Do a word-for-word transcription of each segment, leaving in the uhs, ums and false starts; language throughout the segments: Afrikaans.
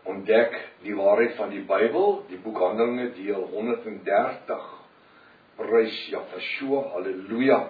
Ontdek die waarheid van die Bybel, die boek Handelinge deel honderddertig. Prys Jahweh, halleluja.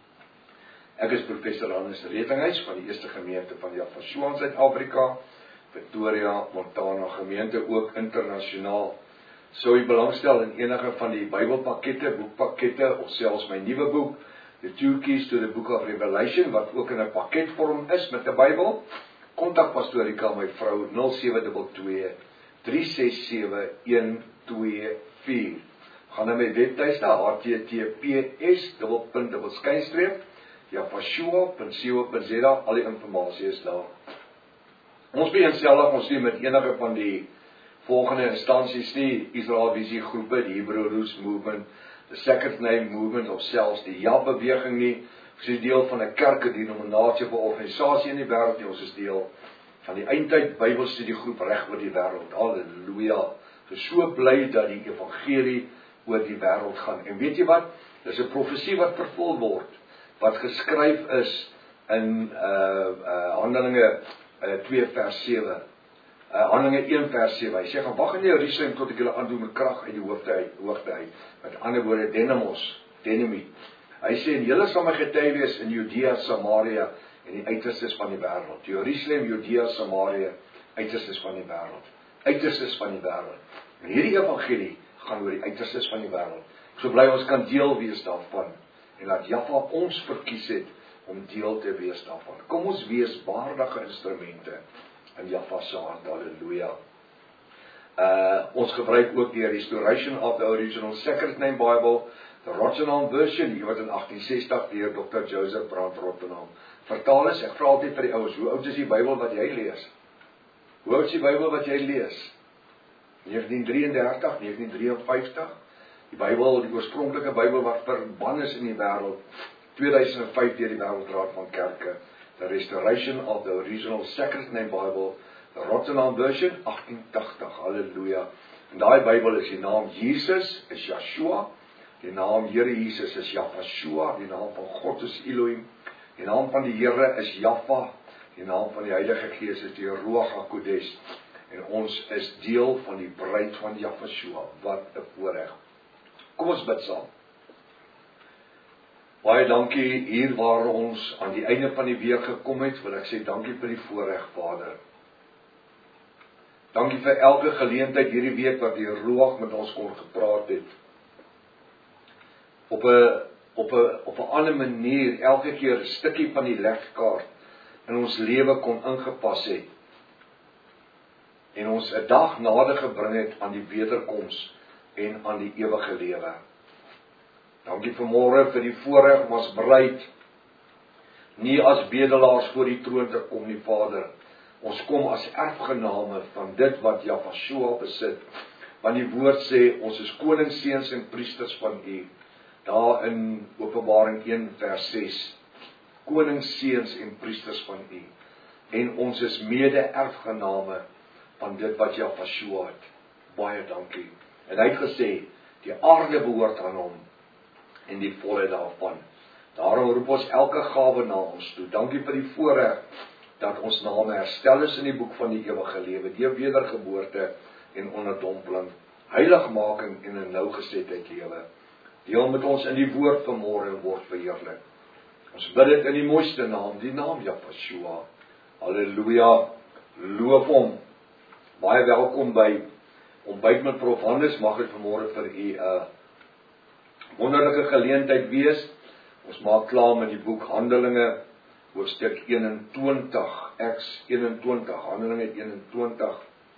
Ek is professor Hannes Redinghuis van die eerste gemeente van Jahweh in Suid-Afrika, Victoria, Montana gemeente, ook internasionaal. Sou u belangstel in enige van die Bybelpakkette, boekpakkette, of selfs my nuwe boek, The Two Keys to the Book of Revelation, wat ook in 'n pakketvorm is met 'n Bybel, kontak pastorika my vrou nul sewe twee twee, drie ses sewe, een twee vier. Gaan na my webtuiste h t t p s dubbelpunt dubbel skynstreep jahweh punt co punt za, al die inligting is daar. Ons beënseldig ons nie met enige van die volgende instansies nie, Israel Visie groepe, die Hebrew Roots Movement, the Second Name Movement, of selfs die Ja-beweging nie. Ons is deel van 'n kerk, 'n denominasie of 'n organisasie in die wêreld nie. Ons is deel van die eindtyd Bybelstudiegroep reg oor die wêreld. Halleluja. Ek is so bly dat die evangelie oor die wêreld gaan. En weet jy wat? Dis 'n profesie wat vervul word, wat geskryf is in uh, uh, Handelinge uh, twee vers sewe. Uh, Handelinge een vers sewe. Hy sê, gaan wag in Jerusalem tot ek julle aandoen met krag uit die hoogte uit, hoogte uit. Met ander woorde, dynamos, dynamiet. Hy sê, en julle sal my getuie wees in Judea, Samaria en die uiterstes van die wêreld. Jerusalem, Judea, Samaria, uiterstes van die wêreld. Uiterstes van die wêreld. En hierdie evangelie gaan oor die uiterstes van die wêreld. Ek so bly ons kan deel wees daarvan. En dat Jahweh ons verkies het om deel te wees daarvan. Kom ons wees waardige instrumente in Jahweh se hand. Halleluja. Uh, ons gebruik ook die Restoration of the Original Second Name Bible, the Rottenham version, hier wat in agtien sestig deur dokter Joseph Brand Rottenham vertaal is. Ek vra altyd vir die ouens, hoe oud is die Bybel wat jy lees? Hoe oud is die Bybel wat jy lees? negentien drieëndertig, negentien drieënvyftig. Die Bybel, die oorspronklike Bybel wat verban is in die wêreld, tweeduisend vyf deur die Wêreldraad van Kerke. The Restoration of the Original Second Name Bible, the Rottenham version, agtien tagtig. Halleluja. En daai Bybel is die naam Jesus, is Yeshua. Die naam Here Jesus is Jahweh. Die naam van God is Elohim. Die naam van die Here is Jahweh. Die naam van die Heilige Gees is die Ruach HaKodesh. En ons is deel van die bruid van Jahweh. Wat 'n voorreg. Kom ons bid saam. Baie dankie hier waar ons aan die einde van die week gekom het, wil ek sê dankie vir die voorreg, Vader. Dankie vir elke geleentheid hierdie week wat die Ruach met ons kon gepraat het. Op 'n op 'n op 'n ander manier, elke keer 'n stukkie van die legkaart in ons lewe kon ingepas het. En ons 'n dag nader gebring het aan die wederkoms en aan die ewige lewe. Dankie vanmôre vir die voorreg om as bruid nie as bedelaars voor die troon te kom nie, Vader. Ons kom as erfgename van dit wat Jahweh besit. Want die woord sê, ons is koningsseuns en priesters van U. Daar in Openbaring een vers ses. Koningsseuns en priesters van U. En ons is mede-erfgename van dit wat Jahweh het. Baie dankie. En hy het gesê, die aarde behoort aan hom en die volheid daarvan. Daarom roep ons elke gawe na ons toe. Dankie vir die voorreg dat ons name herstel is in die boek van die ewige lewe, deur wedergeboorte en onderdompeling, heiligmaking en 'n nougesetheid lewe. Deel met ons in die woord vanmôre en word verheerlik. Ons bid dit in die mooiste naam, die naam Jahweh. Halleluja. Loof hom. Baie welkom by Ontbyt met Prof Hannes. Mag dit vanmôre vir u 'n uh, wonderlike geleentheid wees. Ons maak klaar met die boek Handelinge, hoofstuk eenentwintig, Acts eenentwintig, Handelinge eenentwintig.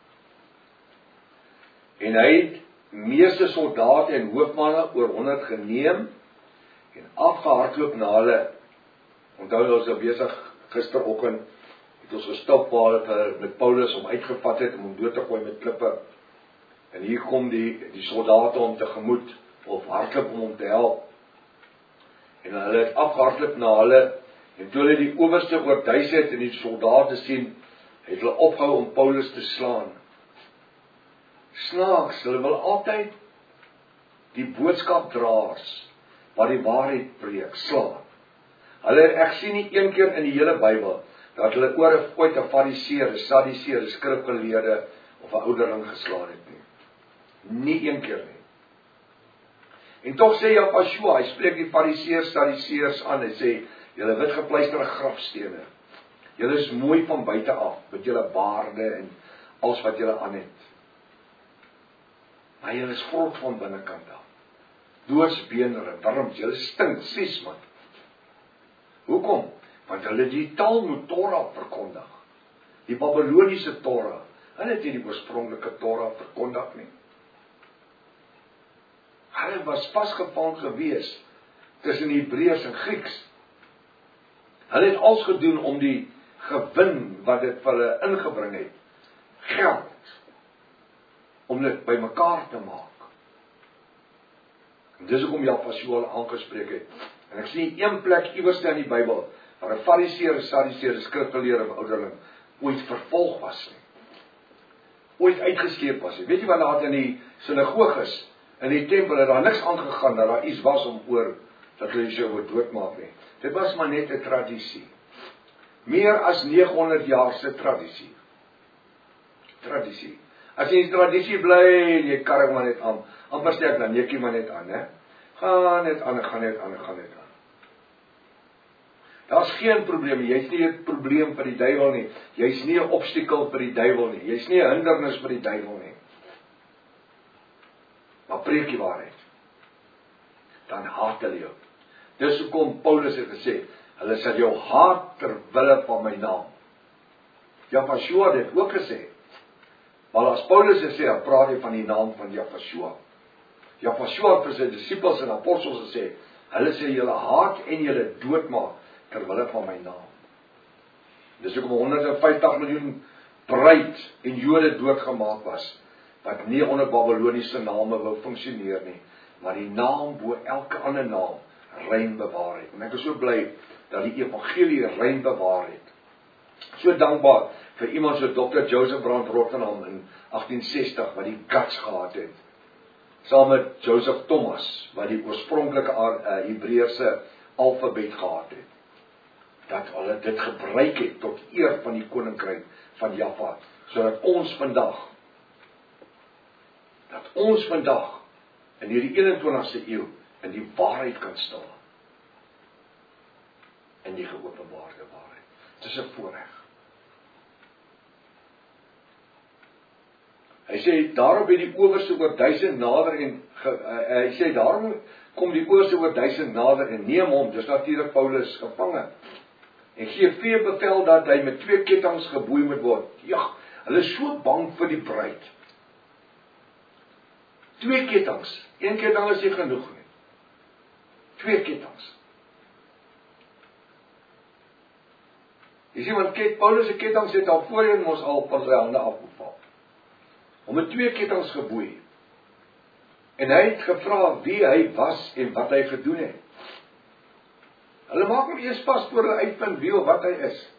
En hy het meeste soldate en hoofmanne oor honderd geneem en afgehardloop na hulle. Onthou ons was besig gisteroggend het ons gestop waar met Paulus om uitgevat het om hom dood te gooi met klippe. En hier kom die die soldate om tegemoet of hardloop om hom te help. En hulle het afgehardloop na hulle. En toe hulle die owerste oor duisend en die soldate sien, het hulle opgehou om Paulus te slaan. Snaaks, hulle wil altyd die boodskapdraers wat die waarheid preek, slaan. Hulle, ek sien nie een keer in die hele Bybel dat hulle oor ooit 'n fariseer, 'n sadiseer, 'n skrifgeleerde of of 'n ouderling geslaan het nie. Nie een keer nie. En tog sê Japashua, hy spreek die Fariseërs, Sadduseërs aan, hy sê, julle wit gepleisterde grafstene, julle is mooi van buite af, met julle baarde en alles wat julle aan het. Maar julle is vrot van binnekant af. Doodsbeenere, warm, julle stink, sies man. Hoekom? Want hulle die Talmud Torah verkondig. Die Babyloniese Torah. Hulle het nie die oorspronklike Torah verkondig nie. Hulle was vasgevang gewees tussen Hebreërs en Grieks. Hulle het alles gedoen om die gewin wat dit vir hulle ingebring het, geld, om dit bymekaar te maak. En dis hoekom Japashua aangespreek het. En ek sien een plek iewers in die Bybel waar 'n Fariseer, 'n Sadduseer, 'n skrifgeleerde of ouderling ooit vervolg was nie. Ooit uitgeskeep was nie. Weet jy wat daar in die sinagoges, in die tempel, het daar niks aangegaan dat daar iets was om oor dat hulle jou wou doodmaak nie. Dit was maar net 'n tradisie. Meer as neghonderd jaar se tradisie. Tradisie. As jy in tradisie bly, jy karring maar net aan. Amper sê ek dan neek jy maar net aan, hè? Gaan net aan, gaan net aan, gaan net aan. Daar's geen probleem, jy's nie 'n probleem vir die duiwel nie. Jy's nie 'n obstakel vir die duiwel nie. Jy's nie 'n hindernis vir die duiwel nie. Maar preek die waarheid. Dan haat hulle jou. Dis hoekom Paulus het gesê, hulle sal jou haat ter wille van my naam. Japashua het ook gesê. Maar as Paulus het sê, dan praat hy van die naam van Japashua. Japashua het vir sy disippels en apostels gesê, hulle sê julle haat en julle doodmaak ter wille van my naam. Dis hoekom honderd en vyftig miljoen bruid en Jode doodgemaak was, wat nie onder Babyloniese name wou funksioneer nie, maar die naam bo elke ander naam rein bewaar het. En ek is so bly dat die evangelie rein bewaar het. So dankbaar vir iemand so dokter Joseph Brand Rotterdam in agtien sestig, wat die guts gehad het, saam met Joseph Thomas, wat die oorspronklike uh, Hebreëse alfabet gehad het, dat hulle dit gebruik het tot eer van die koninkryk van Java, sodat ons vandag, dat ons vandag, in hierdie eenentwintigste eeu, in die waarheid kan staan, in die geopenbaarde waarheid. Dit is 'n voorreg. Hy sê, daarom het die owerste oor duisend nader en, ge, uh, hy sê, daarom kom die owerste oor duisend nader en neem hom, dis natuurlik Paulus, gevange, en gee vee bevel dat hy met twee kettinge geboei moet word. Ja, hulle is so bang vir die bruid. Twee kettinge, een ketting is nie genoeg nie. Twee kettinge. Jy sien, want ket, Paulus se kettinge het al voorheen mos al van sy hande afgeval. Om met twee kettinge geboei. En hy het gevra wie hy was en wat hy gedoen het. Hulle maak hom eers pas voor hulle uitvind wie of wat hy is.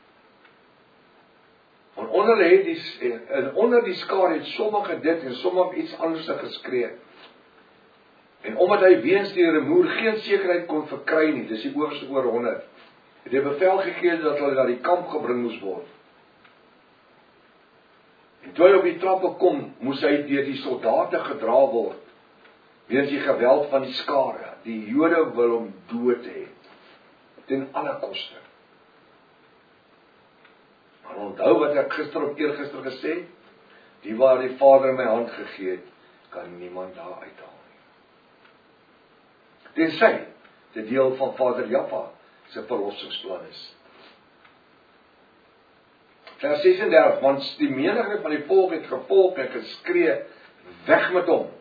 En onder het die, en onder die skare het sommige dit en sommige iets anders geskree. En omdat hy weens die rumoer geen sekerheid kon verkry nie, dis die owerste oor honderd, het hy bevel gegee dat hulle na die kamp gebring moes word. En toe hy op die trappe kom, moes hy deur die soldate gedra word, weens die geweld van die skare. Die Jode wil hom dood hê, ten alle koste. Maar onthou wat ek gister op eergister gesê het, die waar die Vader in my hand gegee het, kan niemand daar uithaal nie. Tensy dit deel van Vader Jaffa se verlossingsplan is. Vers sesendertig, want die menigte van die volk het gevolg en geskree, weg met hom.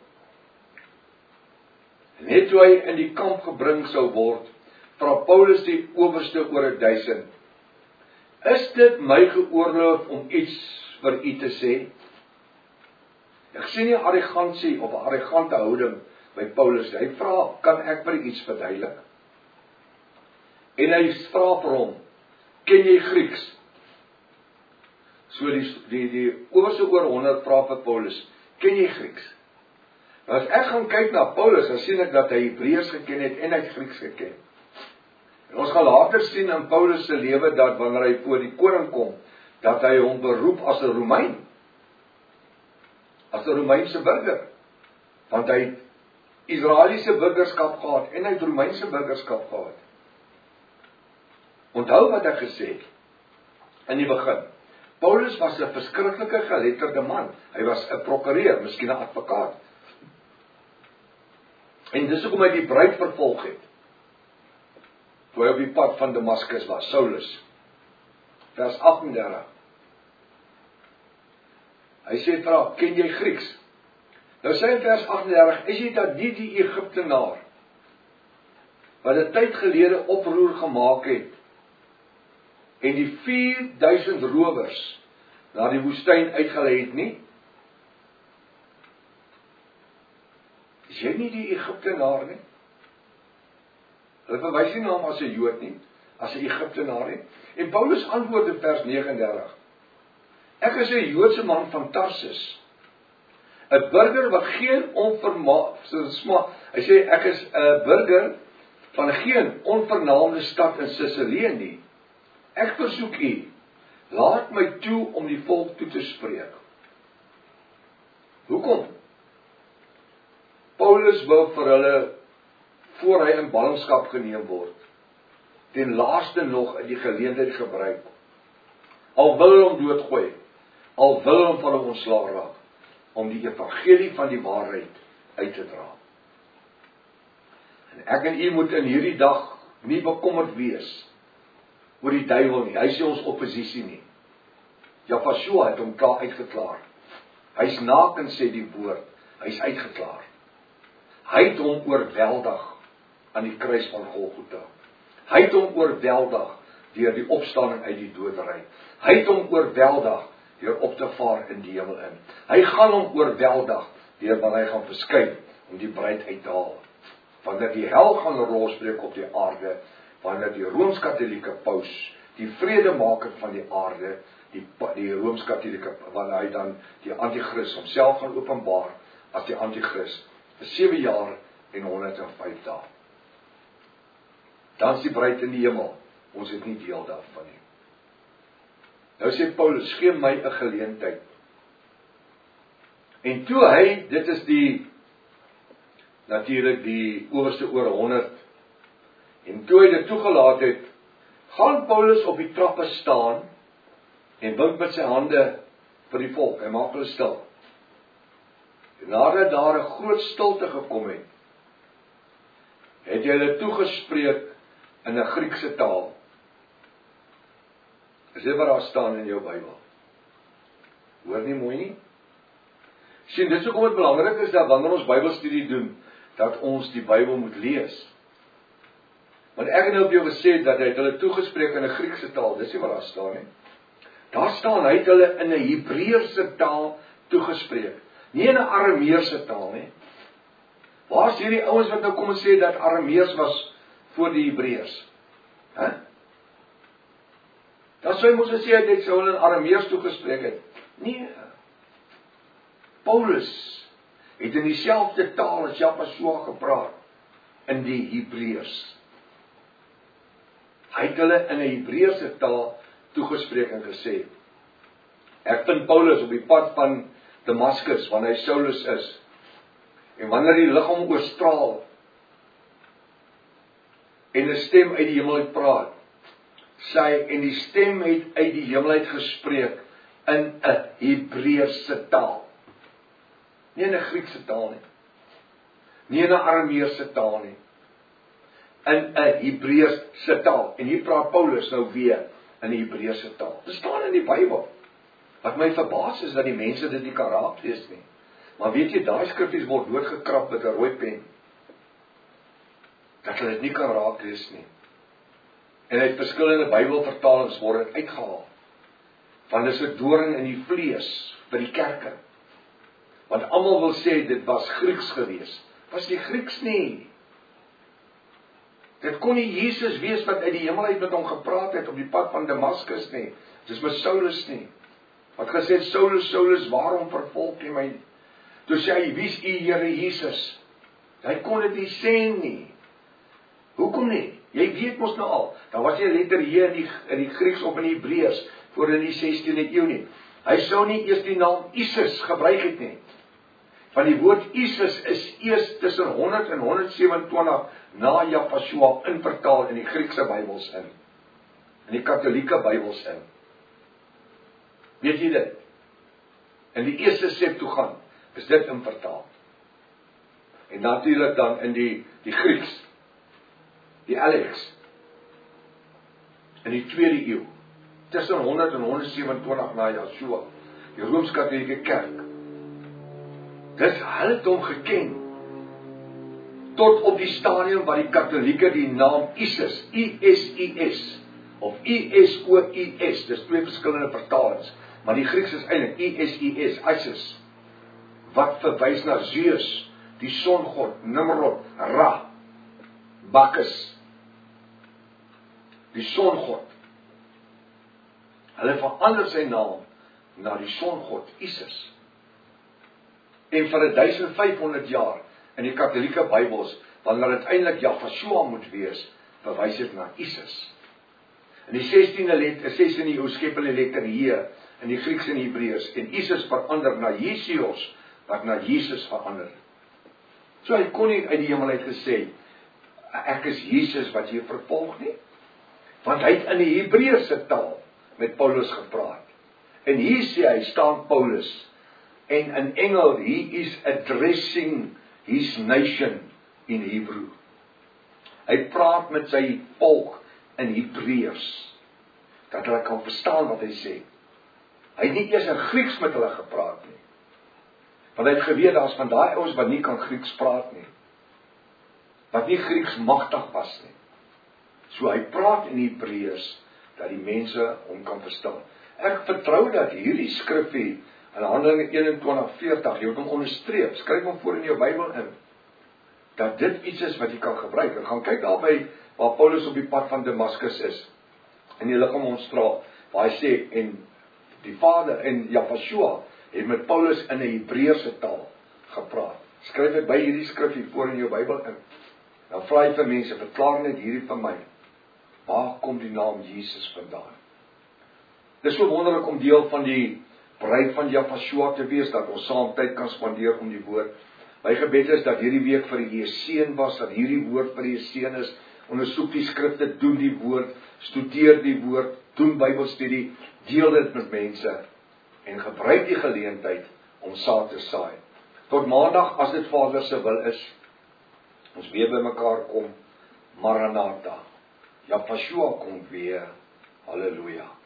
En net toe hy in die kamp gebring sou word, vra Paulus die owerste oor 'n duisend, is dit my geoorloof om iets vir u te sê? Ek sien nie arrogansie of 'n arrogante houding by Paulus. Hy vra, kan ek vir u iets verduidelik? En hy vra vir hom, ken jy Grieks? So die, die, die owerste oor honderd vra vir Paulus, ken jy Grieks? Nou as ek gaan kyk na Paulus, dan sien ek dat hy Hebreërs geken het en hy het Grieks geken. En ons gaan later sien in Paulus se lewe dat wanneer hy voor die koning kom, dat hy hom beroep as 'n Romein. as 'n Romeinse burger, want hy het Israeliese burgerskap gehad en hy het Romeinse burgerskap gehad. Onthou wat ek gesê het in die begin. Paulus was 'n verskriklike geletterde man. Hy was 'n prokureur, miskien 'n advokaat. En dis hoekom hy die bruid vervolg het. Toe hy op die pad van Damaskus was, Saulus. Vers agt en dertig. Hy sê vir haar, ken jy Grieks? Nou sê in vers agt en dertig, is jy dat nie die Egiptenaar, wat 'n tyd gelede oproer gemaak het, en die vier duisend rowers na die woestyn uitgelei het nie? Is jy nie die Egiptenaar nie? Hulle verwys nie na hom as 'n Jood nie, as 'n Egiptenaar nie. En Paulus antwoord in vers nege en dertig. Ek is 'n Joodse man van Tarsus, 'n burger wat geen onverma... Hy sê, ek is 'n burger van geen onvernaamde stad in Sicilië nie. Ek versoek u, laat my toe om die volk toe te spreek. Hoekom? Paulus wou vir hulle, voor hy in ballingskap geneem word, ten laaste nog in die geleentheid gebruik. Al wil hulle hom doodgooi, al wil hulle hom van hom ontslae raak, om die evangelie van die waarheid uit te dra. En ek en u moet in hierdie dag nie bekommerd wees oor die duiwel nie. Hy sê ons oppositie nie. Jafashua het hom klaar uitgeklaar. Hy's naken, sê die woord. Hy's uitgeklaar. Hy het hom oorweldig aan die kruis van Golgotha. Hy het hom oorweldig deur die opstanding uit die dodery. Hy het hom oorweldig deur op te vaar in die hemel in. Hy gaan hom oorweldig deur wanneer hy gaan verskyn om die bruid uit te haal. Wanneer die hel gaan rolspreek op die aarde, wanneer die Rooms-Katolieke paus, die vredemaker van die aarde, die, die Rooms-Katolieke, wanneer hy dan die antichrist homself gaan openbaar as die antichrist vir sewe jaar en honderd en vyf dae. Dan is die bruid in die hemel. Ons het nie deel daarvan nie. Nou sê Paulus, gee my 'n geleentheid. En toe hy, dit is die natuurlik die owerste oor honderd, en toe hy dit toegelaat het, gaan Paulus op die trappe staan en wink met sy hande vir die volk. Hy maak hulle stil. En nadat daar 'n groot stilte gekom het, het hy hulle toegespreek in 'n Griekse taal. Is dit wat daar staan in jou Bybel? Hoor nie mooi nie? Sien, dit is hoekom dit belangrik is dat wanneer ons Bybelstudie doen, dat ons die Bybel moet lees. Want ek het nou op jou gesê dat hy het hulle toegespreek in 'n Griekse taal. Dis nie wat daar staan nie. Daar staan hy het hulle in 'n Hebreëse taal toegespreek. Nie in 'n Arameese taal nie. Waar is hierdie ouens wat nou kom en sê dat Aramees was voor die Hebreërs? Hæ? Huh? Dan sou hy moes gesê dat hy sou hulle in Aramees toegespreek het. Nee. Paulus het in dieselfde taal as Jafashua gepraat, in die Hebreërs. Hy het hulle in 'n Hebreëse taal toegespreek en gesê, ek vind Paulus op die pad van Damaskus, wanneer hy Saulus is, en wanneer die lig hom oorstraal, en 'n stem uit die hemel uit praat, sê hy, en die stem het uit die hemel uit gespreek, in 'n Hebreëse taal. Nie in 'n Griekse taal nie. Nie in 'n Arameese taal nie. In 'n Hebreëse taal. En hier praat Paulus nou weer in 'n Hebreëse taal. Dit staan in die Bybel. Wat my verbaas is dat die mense dit nie kan raak lees nie. Maar weet jy, daai skriffies word doodgekrap met 'n rooi pen. Dat hulle dit nie kan raak lees nie. En uit verskillende Bybelvertalings word dit uitgehaal. Want dit is 'n doring in die vlees vir die kerke. Want almal wil sê dit was Grieks gewees. Was nie Grieks nie. Dit kon nie Jesus wees wat uit die hemel uit met hom gepraat het op die pad van Damaskus nie. Dis met Saulus nie. Wat gesê, Saulus, Saulus, waarom vervolg jy my? Toe sê hy, wie is u Here Jesus? Hy kon dit nie sê nie. Hoekom nie? Jy weet mos nou al, daar was nie 'n letter J in die, in die Grieks of in die Hebreërs voor in die sestiende eeu nie. Hy sou nie eers die naam Isis gebruik het nie. van die woord Jesus is eers tussen honderd en honderd sewenentwintig na Japashua invertaal in die Griekse Bybels in. In die Katholieke Bybels in. Weet jy dit? In die eerste Septuagint is dit invertaal. En natuurlik dan in die, die Grieks, die Alex, in die tweede eeu, tussen honderd en honderd sewenentwintig na Yeshua, die Rooms-Katholieke Kerk. Dis hulle het hom geken, tot op die stadium waar die Katholieke die naam Isis, I S I S, of I S O I S, dis twee verskillende vertalings, maar die Grieks is eintlik I S I S, Isis, wat verwys na Zeus, die songod, Nimrod, Ra, Bacchus, die songod. Hulle verander sy naam na die songod Isis. En vir duisend vyfhonderd jaar in die Katholieke Bybels, wanneer dit eintlik Japashua moet wees, verwys dit na Isis. In die sestiende letter, sestiende eeu skep hulle letter J in die Grieks en Hebreëus, en Isis verander na Jesios, wat na Jesus verander. So hy kon nie uit die hemel uit gesê, ek is Jesus wat jy vervolg nie, want hy het in die Hebreëse taal met Paulus gepraat. En hier sê hy, staan Paulus, en in Engel, he is addressing his nation in Hebrew. Hy praat met sy volk in Hebreëus, dat hulle kan verstaan wat hy sê. Hy het nie eers in Grieks met hulle gepraat nie, want hy het geweet, daar is van daai ouens wat nie kan Grieks praat nie, wat nie Grieks magtig was nie. So hy praat in Hebreëus, dat die mense hom kan verstaan. Ek vertrou dat hierdie skrifgie in Handelinge eenentwintig veertig, jy moet hom onderstreep, skryf hom voor in jou Bybel in, dat dit iets is wat jy kan gebruik. En gaan kyk daarby, waar Paulus op die pad van Damaskus is, in die liggaamsstraat, waar hy sê, en die Vader en Japashua, het met Paulus in 'n Hebreëse taal gepraat. Skryf dit by hierdie skrifgie voor in jou Bybel in. Dan vra hy vir mense, verklaar net hierdie vir my, waar kom die naam Jesus vandaan? Dit is so wonderlik om deel van die bruid van Japashua te wees, dat ons saam tyd kan spandeer om die woord. My gebed is dat hierdie week vir die seën was, dat hierdie woord vir die seën is. Ondersoek die skrifte, doen die woord, studeer die woord, doen Bybelstudie, deel dit met mense, en gebruik die geleentheid om saad te saai. Tot maandag, as dit Vader se wil is, ons weer by mekaar kom, Maranatha, Japashua kom weer, halleluja.